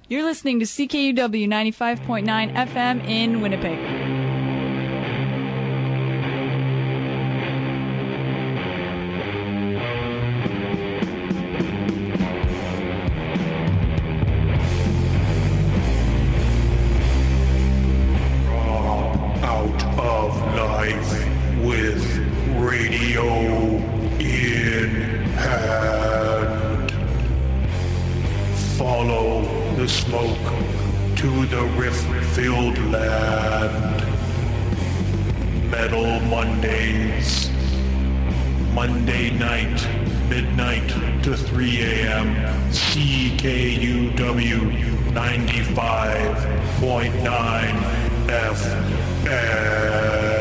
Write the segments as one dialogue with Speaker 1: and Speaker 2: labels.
Speaker 1: You're listening to CKUW 95.9 FM in Winnipeg.
Speaker 2: With radio in hand. Follow the smoke to the rift-filled land. Metal Mondays. Monday night, midnight to 3 a.m. CKUW 95.9 FM.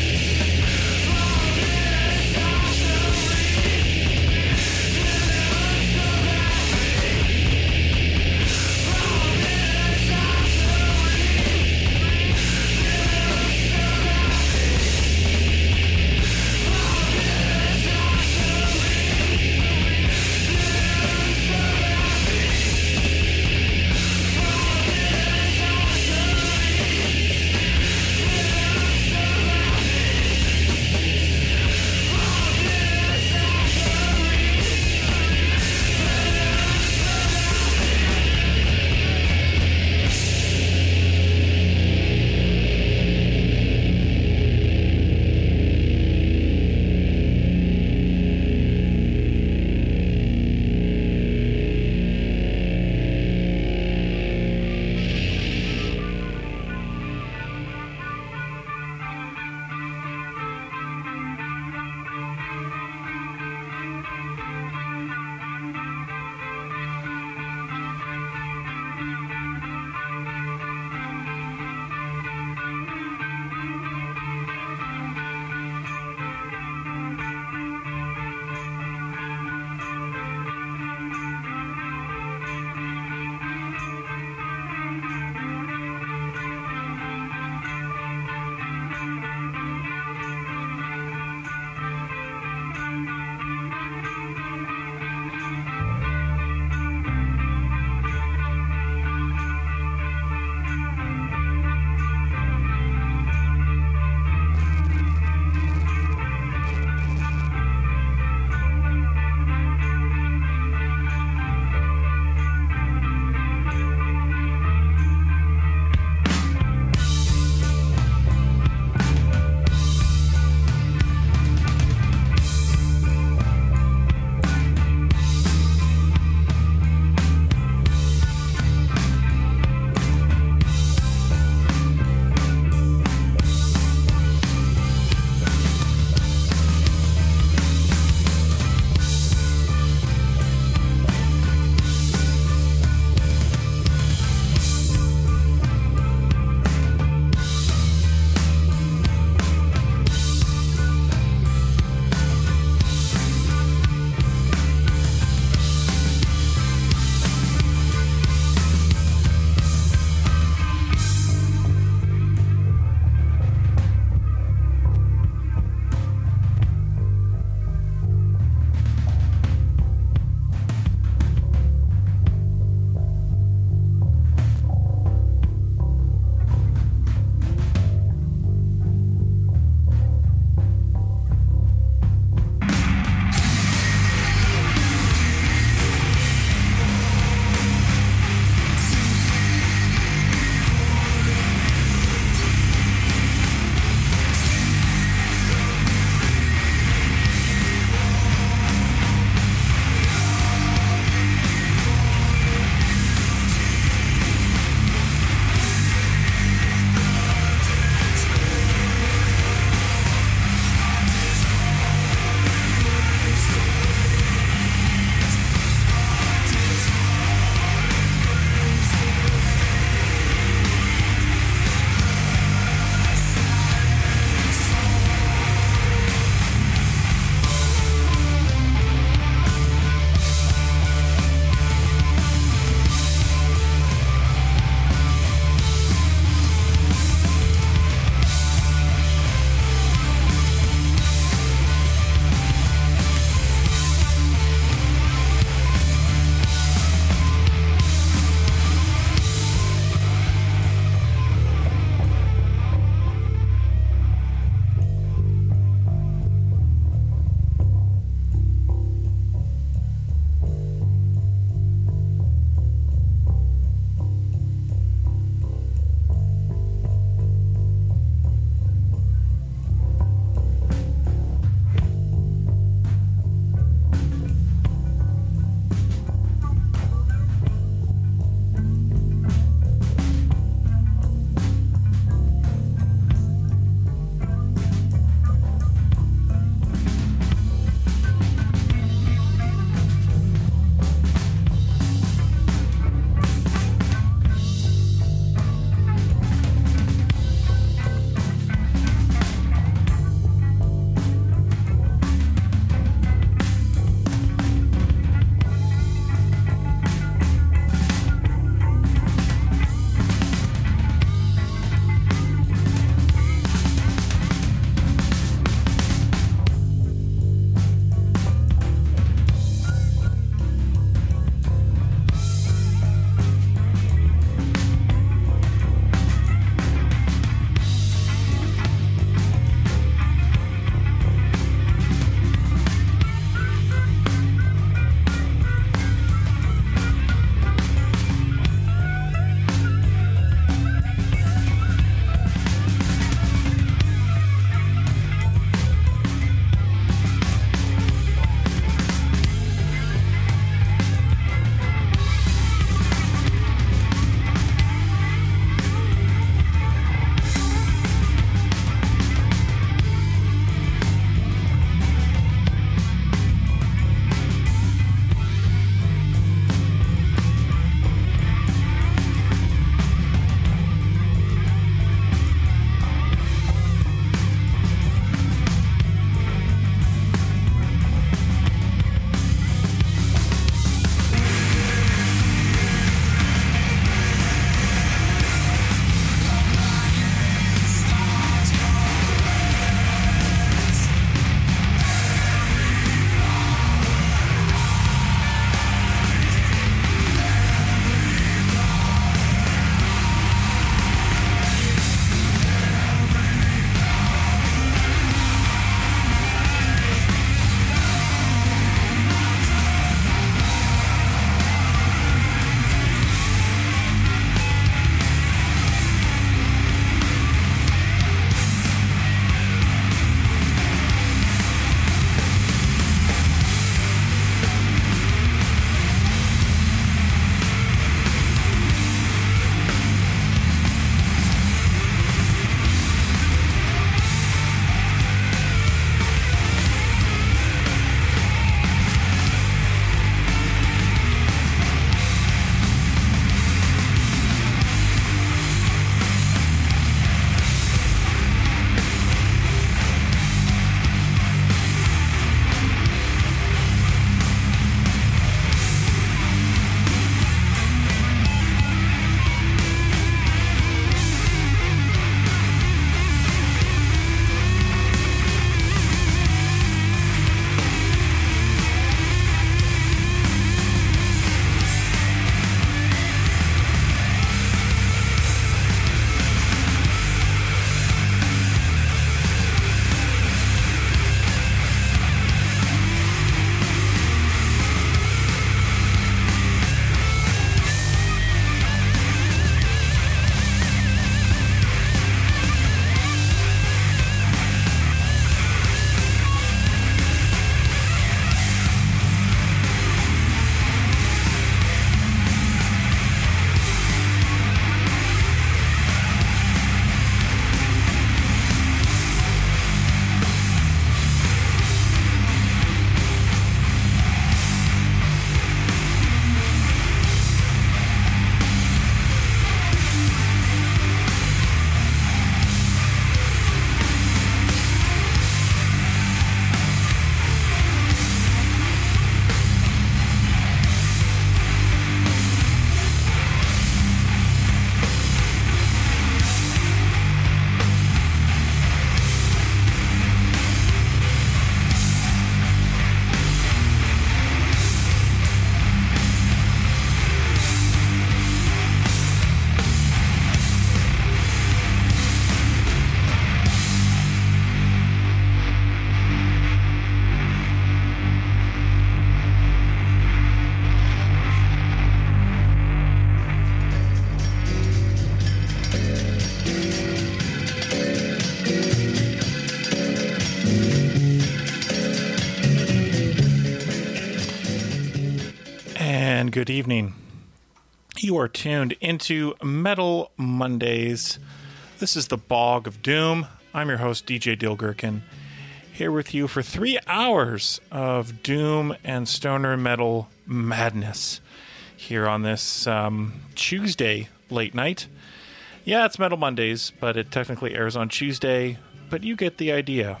Speaker 3: and good evening. You are tuned into Metal Mondays. This is the Bog of Doom. I'm your host, DJ Dilgherkin, here with you for 3 hours of doom and stoner metal madness here on this Tuesday late night. Yeah, it's Metal Mondays, but it technically airs on Tuesday, but you get the idea.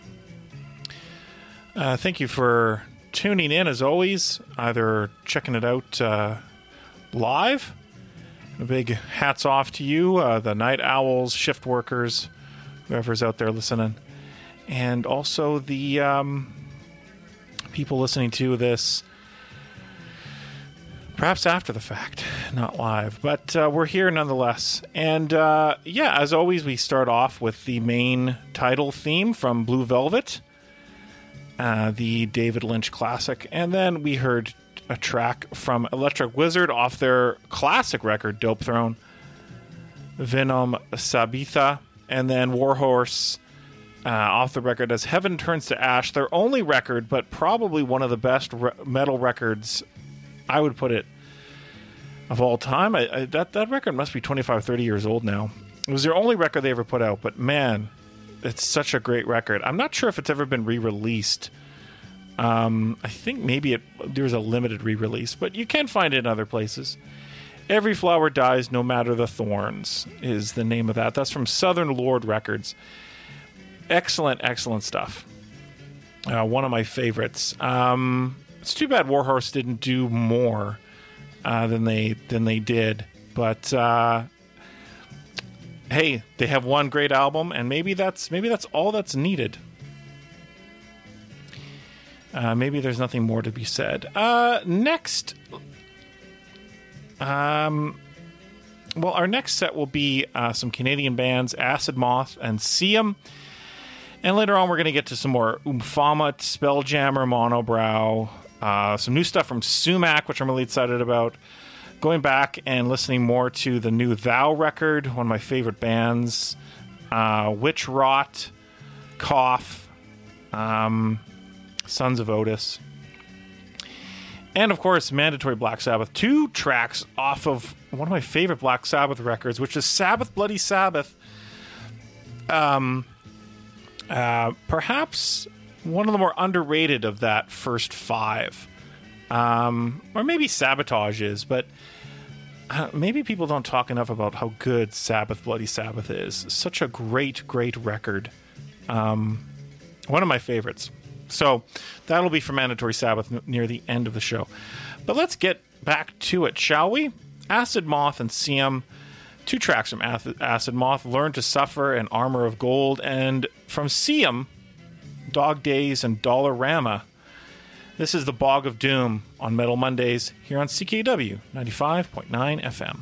Speaker 3: Thank you for tuning in, as always, either checking it out live. A big hats off to you, the night owls, shift workers, whoever's out there listening. And also the people listening to this perhaps after the fact, not live. But we're here nonetheless. And as always, we start off with the main title theme from Blue Velvet, the David Lynch classic. And then we heard a track from Electric Wizard off their classic record, Dope Throne, Venom Sabitha. And then Warhorse off the record as Heaven Turns to Ash, their only record, but probably one of the best metal records, I would put it, of all time. That record must be 25, 30 years old now. It was their only record they ever put out, but man, it's such a great record. I'm not sure if it's ever been re-released. I think maybe there's a limited re-release, but you can find it in other places. Every Flower Dies, No Matter the Thorns is the name of that. That's from Southern Lord Records. Excellent, excellent stuff. One of my favorites. It's too bad Warhorse didn't do more than they did, but hey, they have one great album, and maybe that's all that's needed. Maybe there's nothing more to be said. Next, our next set will be some Canadian bands, Acid Moth and Siam. And later on, we're going to get to some more Umfama, Spelljammer, Monobrow, some new stuff from Sumac, which I'm really excited about. Going back and listening more to the new Thou record, one of my favorite bands. Witch Rot, Cough, Sons of Otis. And, of course, Mandatory Black Sabbath. 2 tracks off of one of my favorite Black Sabbath records, which is Sabbath Bloody Sabbath. Perhaps one of the more underrated of that first 5. Or maybe Sabotage is, but maybe people don't talk enough about how good Sabbath Bloody Sabbath is. Such a great, great record. One of my favorites. So that'll be for Mandatory Sabbath near the end of the show. But let's get back to it, shall we? Acid Moth and Siam. 2 tracks from Acid Moth, Learn to Suffer and Armor of Gold. And from Siam, Dog Days and Dollarama. This is the Bog of Doom on Metal Mondays here on CKW 95.9 FM.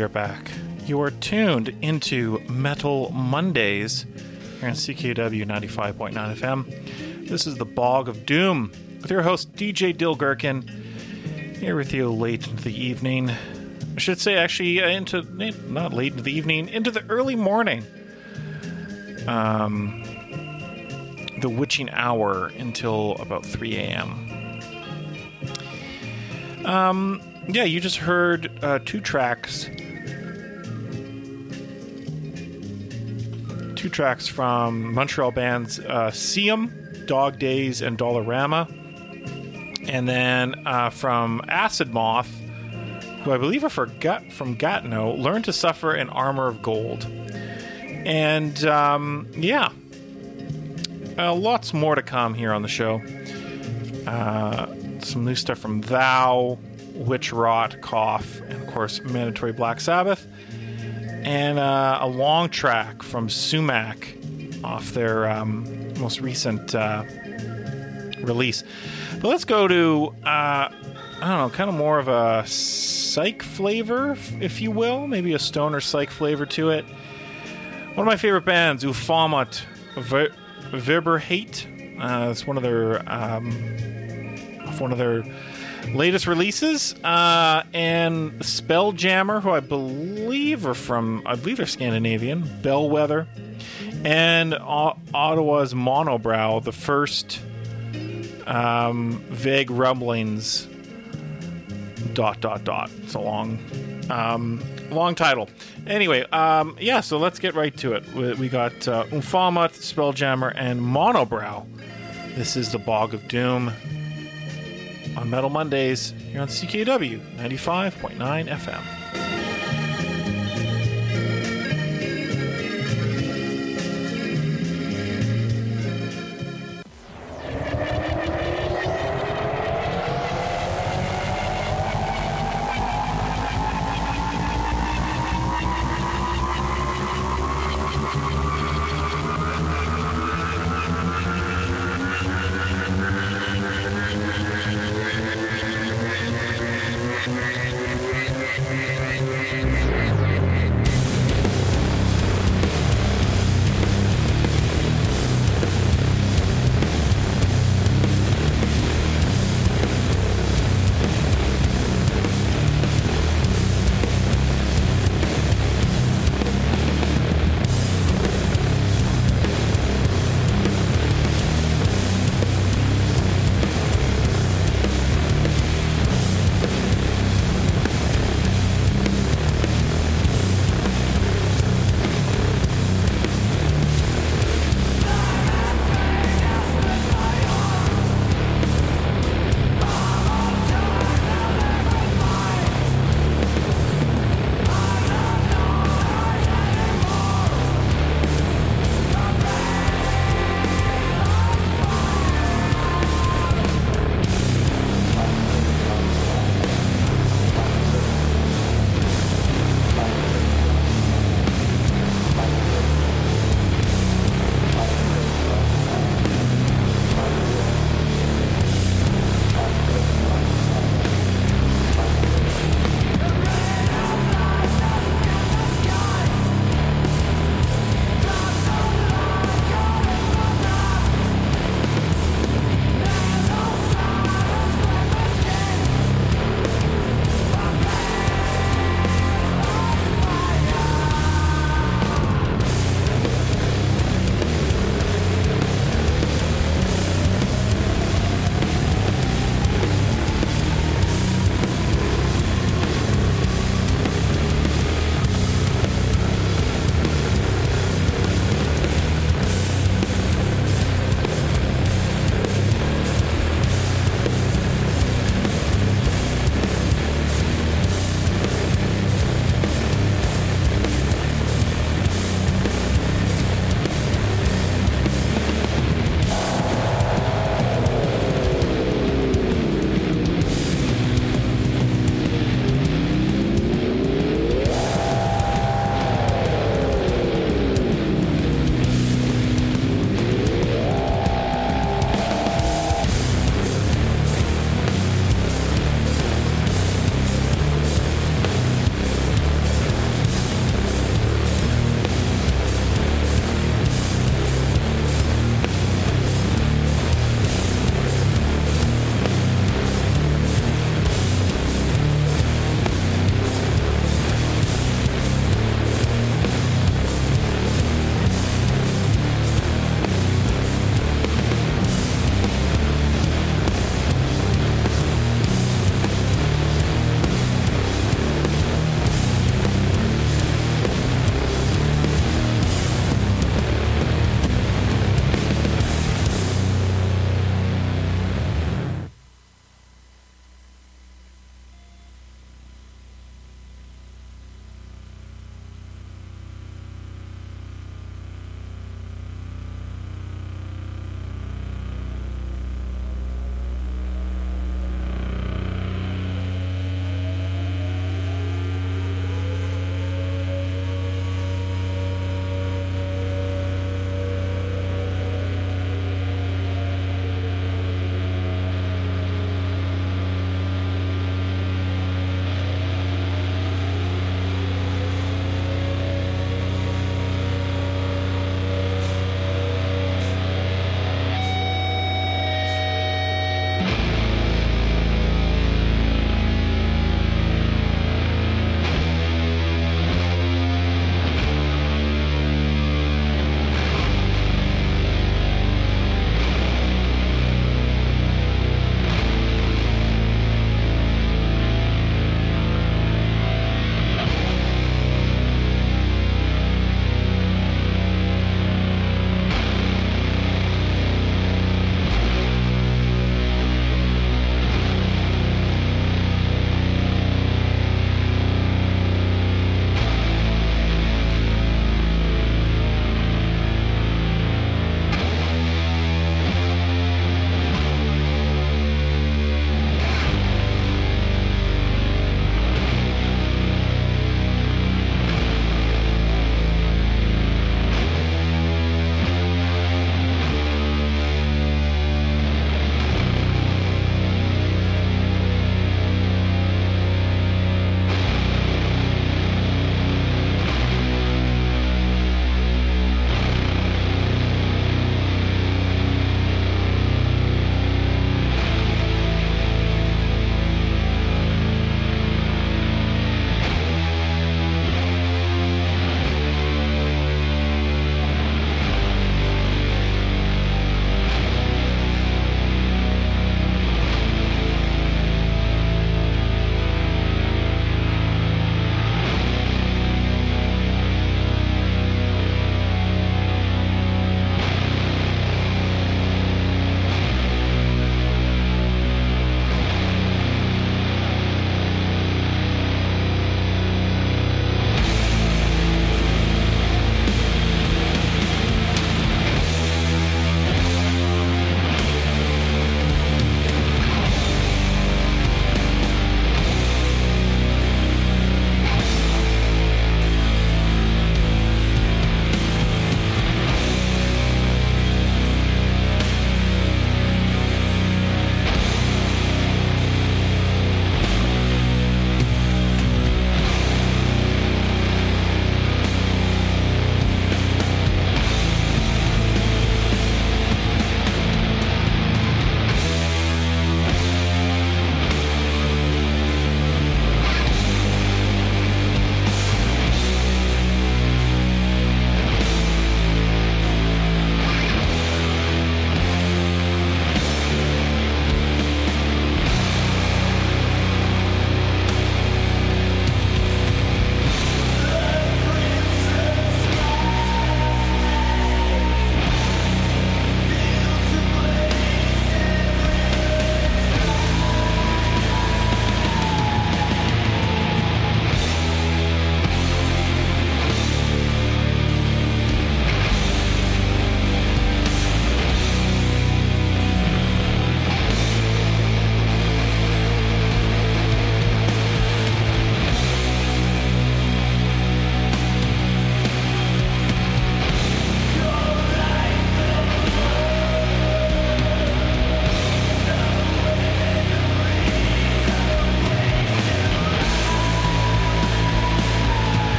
Speaker 3: we are back. You are tuned into Metal Mondays here on CKW 95.9 FM. This is the Bog of Doom with your host, DJ Dill Gherkin, here with you late into the evening. I should say, actually, not late into the evening, into the early morning. The witching hour until about 3 a.m. Yeah, you just heard two tracks from Montreal bands Siam, Dog Days, and Dollarama. And then from Acid Moth, who I believe are from Gatineau, Learn to Suffer in Armor of Gold. And yeah, lots more to come here on the show. Some new stuff from Thou, Witch Rot, Cough, and of course Mandatory Black Sabbath. And a long track from Sumac off their most recent release. But let's go to, I don't know, kind of more of a psych flavor, if you will. Maybe a stoner psych flavor to it. One of my favorite bands, Ufamat Viberhate. It's one of their latest releases, and Spelljammer, who I believe are Scandinavian, Bellwether, and Ottawa's Monobrow, the first Vague Rumblings ... It's a long title. Anyway, yeah, so let's get right to it. We got Ufamat, Spelljammer, and Monobrow. This is the Bog of Doom on Metal Mondays here on CKW 95.9 FM.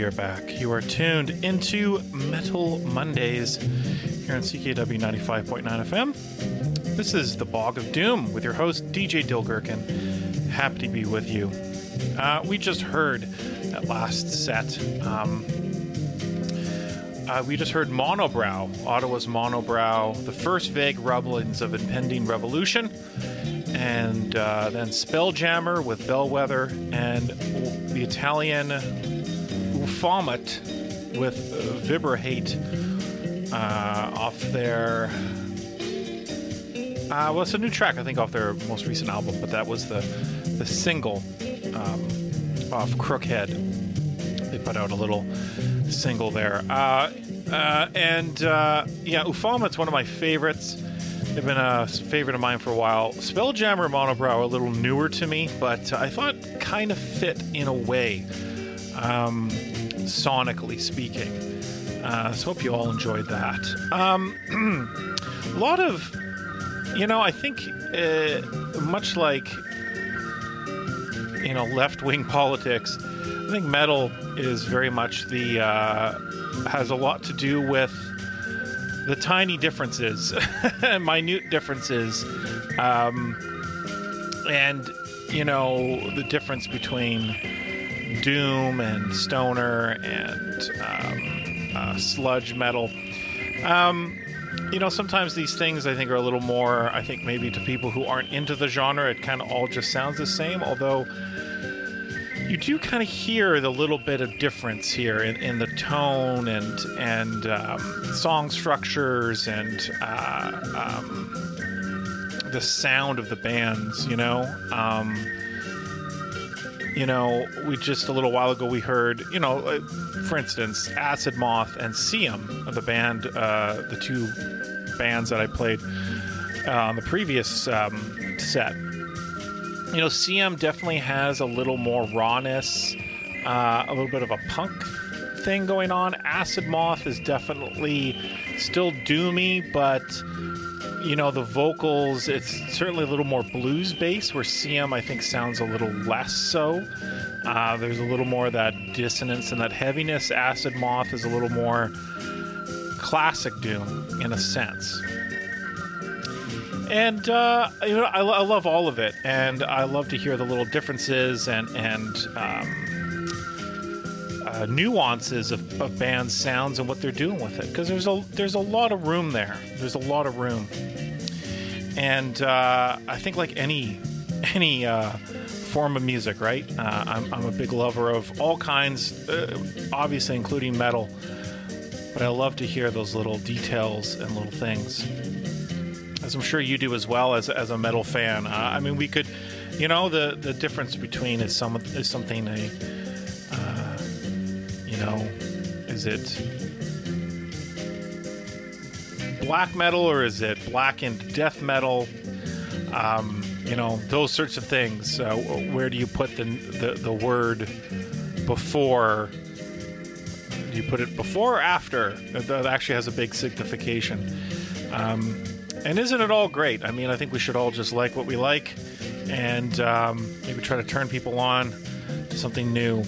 Speaker 3: are back. You are tuned into Metal Mondays here on CKW 95.9 FM. This is the Bog of Doom with your host, DJ Dilgherkin. Happy to be with you. We just heard that last set. We just heard Monobrow, Ottawa's Monobrow, the first vague rumblings of impending revolution, and then Spelljammer with Bellwether, and the Italian Ufomet with Vibrate off their... well, it's a new track, I think, off their most recent album, but that was the single off Crookhead. They put out a little single there. Ufomet's one of my favorites. They've been a favorite of mine for a while. Spelljammer and Monobrow are a little newer to me, but I thought kind of fit in a way, sonically speaking. So hope you all enjoyed that. A lot of, I think much like, left-wing politics, I think metal is very much has a lot to do with the tiny differences, minute differences, and, the difference between doom and stoner and sludge metal. Sometimes these things I think are a little more, I think maybe to people who aren't into the genre, it kind of all just sounds the same, although you do kind of hear the little bit of difference here in the tone and song structures and the sound of the bands, we just a little while ago we heard, for instance, Acid Moth and Siam, the band, the two bands that I played on the previous set. Siam definitely has a little more rawness, a little bit of a punk thing going on. Acid Moth is definitely still doomy, but the vocals, it's certainly a little more blues based, where Siam I think sounds a little less so. There's a little more of that dissonance and that heaviness. Acid Moth is a little more classic doom in a sense. And I love all of it, and I love to hear the little differences and nuances of bands' sounds and what they're doing with it, because there's a lot of room there. There's a lot of room, and I think like any form of music, right? I'm a big lover of all kinds, obviously including metal, but I love to hear those little details and little things, as I'm sure you do as well as a metal fan. We could, the difference between is something is it black metal or is it blackened death metal? Those sorts of things. Where do you put the word before? Do you put it before or after? That actually has a big signification. And isn't it all great? I think we should all just like what we like, and maybe try to turn people on to something new.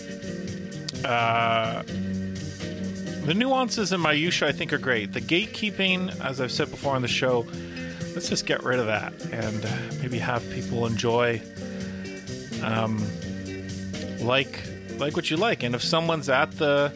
Speaker 3: The nuances in Mayusha I think are great. The gatekeeping, as I've said before on the show, let's just get rid of that and maybe have people enjoy like what you like. And if someone's at the